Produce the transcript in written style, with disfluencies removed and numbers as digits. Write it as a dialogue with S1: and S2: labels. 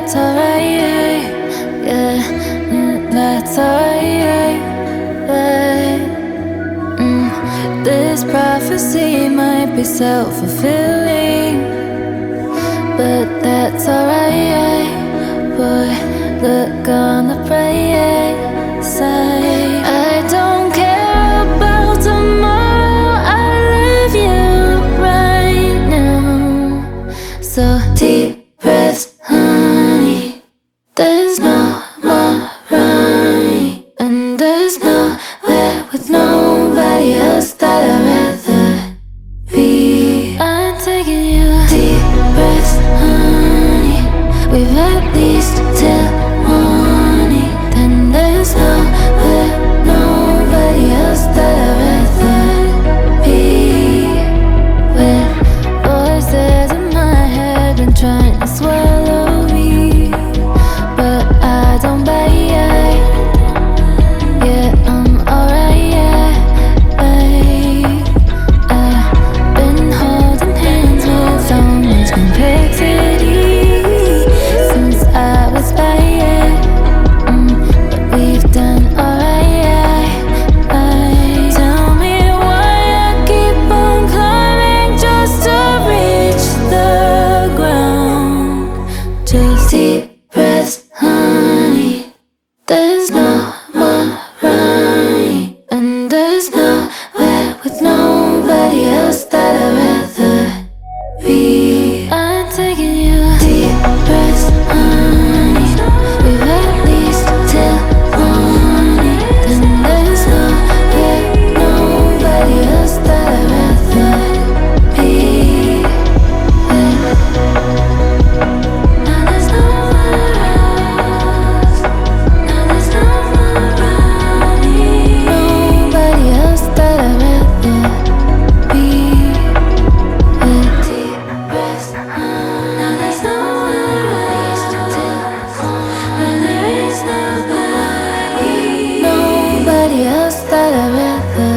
S1: that's alright. Yeah, that's alright. This prophecy might be self-fulfilling, but that's alright. Boy, look on the bright side. I don't care about tomorrow, I love you right now. So deep breaths, honey. There's no more running, and there's nowhere with nobody else that I'd rather be. I'm taking you deep breaths, honey. We've at least till morning. Then there's nowhere, nobody else that I'd rather be. With voices in my head and trying to swallow me, but I don't bite. Yeah, I'm alright, yeah. I've been holding hands with so much complexity since I was 5, but we've done alright, yeah. Tell me why I keep on climbing just to reach the ground. Just deep breaths, honey. There's no more running, and there's nowhere with nobody else that I'd rather be. I'm taking you deep breaths, honey. We've at least till morning. Then there's nowhere, nobody else that I'd rather be. Now there's nowhere else. Now there's no more running. Nobody else that I'd rather be. With deep breaths, now there's nowhere else to tell. When there is nobody else that I'd rather